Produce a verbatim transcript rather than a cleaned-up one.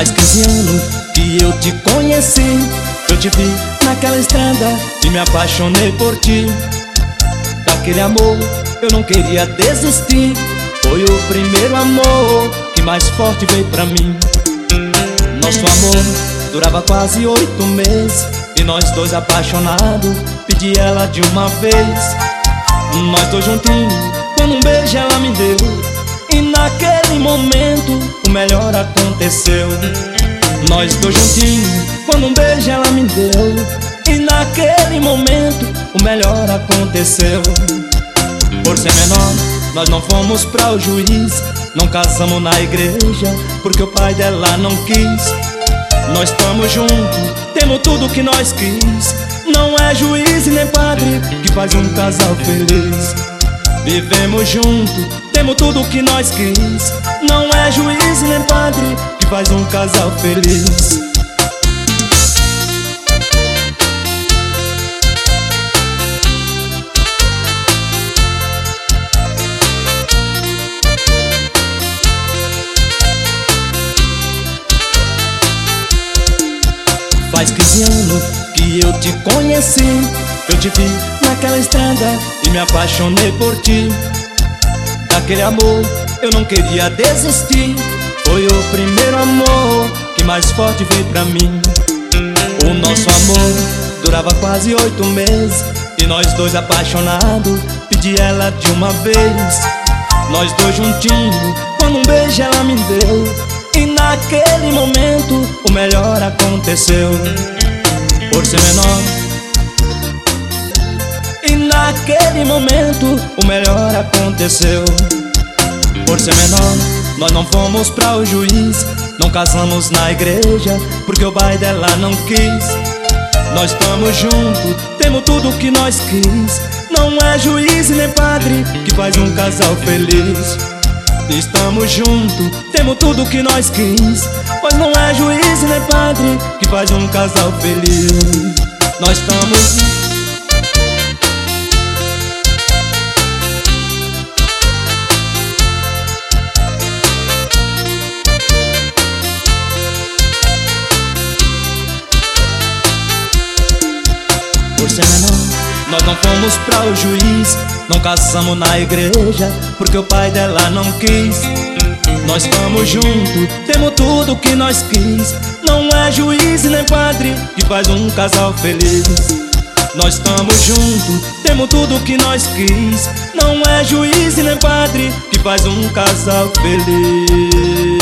Faz quinze anos que eu te conheci. Eu te vi naquela estrada e me apaixonei por ti. Daquele amor eu não queria desistir. Foi o primeiro amor que mais forte veio pra mim. Nosso amor durava quase oito meses e nós dois apaixonados, pedi ela de uma vez. Nós dois juntinhos, quando um beijo ela me deu, e naquele momento o melhor aconteceu. Nós dois juntinhos, quando um beijo ela me deu, e naquele momento o melhor aconteceu. Por ser menor, nós não fomos pra o juiz, não casamos na igreja, porque o pai dela não quis. Nós estamos juntos, temos tudo que nós quis. Não é juiz e nem padre que faz um casal feliz. Vivemos juntos, temos tudo que nós quis. Não é juiz e nem padre que faz um casal feliz. Faz quinze anos que eu te conheci. Eu te vi naquela estrada e me apaixonei por ti. Daquele amor eu não queria desistir. Foi o primeiro amor que mais forte veio pra mim. O nosso amor durava quase oito meses e nós dois apaixonados, pedi ela de uma vez. Nós dois juntinhos, quando um beijo ela me deu, e naquele momento o melhor aconteceu. Por ser menor, e naquele momento o melhor aconteceu. Por ser menor, nós não fomos pra o juiz, não casamos na igreja, porque o pai dela não quis. Nós estamos juntos, temos tudo que nós quis. Não é juiz e nem padre que faz um casal feliz. Estamos juntos, temos tudo que nós quis, pois não é juiz e nem padre que faz um casal feliz. Nós estamos por ser menor, nós não fomos pra o juiz, não casamos na igreja, porque o pai dela não quis. Nós estamos juntos, temos tudo que nós quis. Não é juiz e nem padre que faz um casal feliz. Nós estamos juntos, temos tudo que nós quis. Não é juiz e nem padre que faz um casal feliz.